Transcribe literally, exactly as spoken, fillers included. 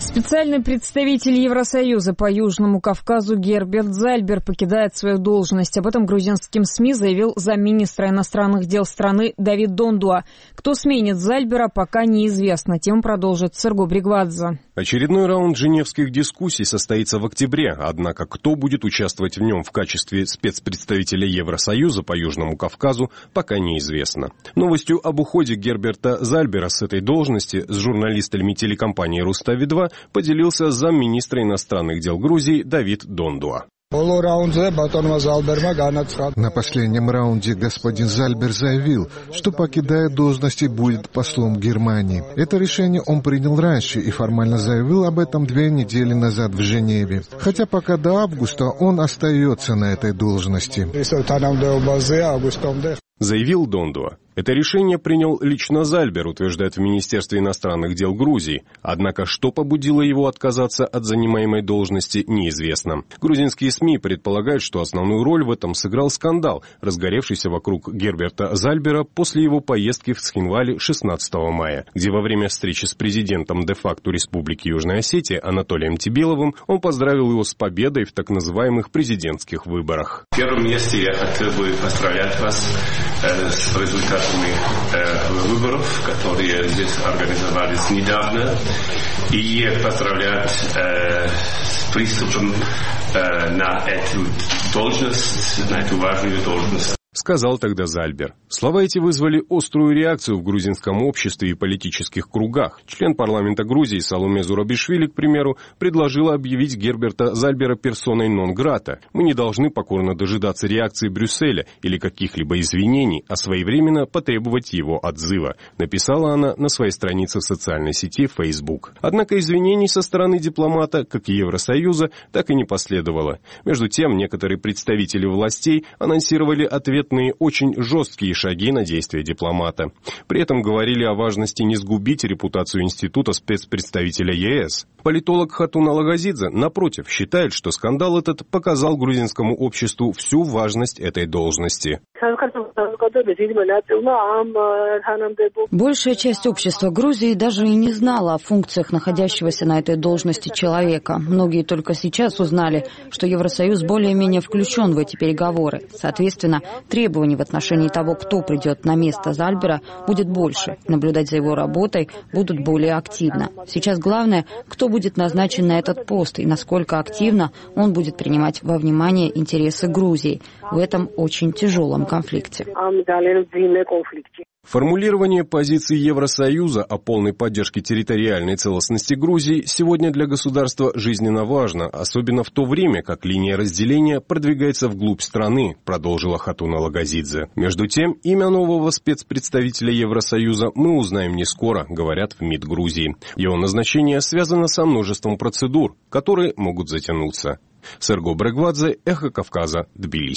Специальный представитель Евросоюза по Южному Кавказу Герберт Зальбер покидает свою должность. Об этом грузинским СМИ заявил замминистра иностранных дел страны Давид Дондуа. Кто сменит Зальбера, пока неизвестно. Тем продолжит Серго Бригвадзе. Очередной раунд женевских дискуссий состоится в октябре. Однако кто будет участвовать в нем в качестве спецпредставителя Евросоюза по Южному Кавказу, пока неизвестно. Новостью об уходе Герберта Зальбера с этой должности с журналистами телекомпании «Рустави два» поделился замминистра иностранных дел Грузии Давид Дондуа. На последнем раунде господин Зальбер заявил, что покидая должность и будет послом Германии. Это решение он принял раньше и формально заявил об этом две недели назад в Женеве. Хотя пока до августа он остается на этой должности. Заявил Дондуа. Это решение принял лично Зальбер, утверждает в Министерстве иностранных дел Грузии. Однако, что побудило его отказаться от занимаемой должности, неизвестно. Грузинские СМИ предполагают, что основную роль в этом сыграл скандал, разгоревшийся вокруг Герберта Зальбера после его поездки в Цхинвали шестнадцатого мая, где во время встречи с президентом де-факто Республики Южная Осетия Анатолием Тибеловым он поздравил его с победой в так называемых президентских выборах. В первом месте я хотел бы поздравлять вас э, с результатом выборов, которые здесь организовались недавно, и поздравлять э, с приступом э, на эту должность, на эту важную должность. Сказал тогда Зальбер. Слова эти вызвали острую реакцию в грузинском обществе и политических кругах. Член парламента Грузии Саломе Зурабишвили, к примеру, предложила объявить Герберта Зальбера персоной нон-грата. Мы не должны покорно дожидаться реакции Брюсселя или каких-либо извинений, а своевременно потребовать его отзыва, написала она на своей странице в социальной сети Facebook. Однако извинений со стороны дипломата, как и Евросоюза, так и не последовало. Между тем, некоторые представители властей анонсировали ответ очень жесткие шаги на действия дипломата. При этом говорили о важности не сгубить репутацию института спецпредставителя ЕС. Политолог Хатун Алагазидзе, напротив, считает, что скандал этот показал грузинскому обществу всю важность этой должности. Большая часть общества Грузии даже и не знала о функциях находящегося на этой должности человека. Многие только сейчас узнали, что Евросоюз более-менее включен в эти переговоры. Соответственно, требований в отношении того, кто придет на место Зальбера, будет больше. Наблюдать за его работой будут более активно. Сейчас главное, кто будет назначен на этот пост и насколько активно он будет принимать во внимание интересы Грузии в этом очень тяжелом конфликте. Формулирование позиции Евросоюза о полной поддержке территориальной целостности Грузии сегодня для государства жизненно важно, особенно в то время, как линия разделения продвигается вглубь страны, продолжила Хатун Алагазидзе. Между тем, имя нового спецпредставителя Евросоюза мы узнаем не скоро, говорят в МИД Грузии. Его назначение связано со множеством процедур, которые могут затянуться. Серго Бригвадзе, Эхо Кавказа, Тбилиси.